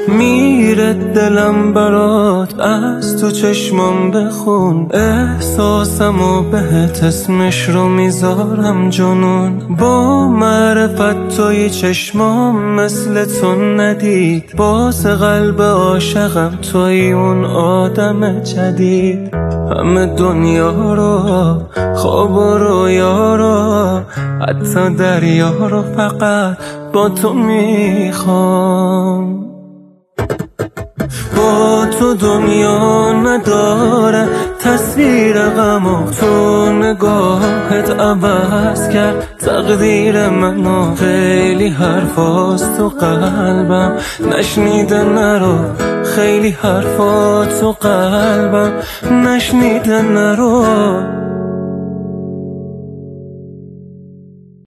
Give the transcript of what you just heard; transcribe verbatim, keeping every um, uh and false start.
میره دلم برات از تو چشمام بخون، احساسمو بهت اسمش رو میذارم جنون. با معرفت توی چشمام مثل تو ندید، باز قلب عاشقم توی اون آدم جدید. همه دنیا رو، خواب و رویا رو، حتی دریا رو فقط با تو میخوام. با تو دنیا نداره تصویر غم، تو نگاهت عوض کرد تقدیر منو. خیلی حرفاست تو قلبم نشنیده نرو، خیلی حرفات تو قلبم نشنیده نرو.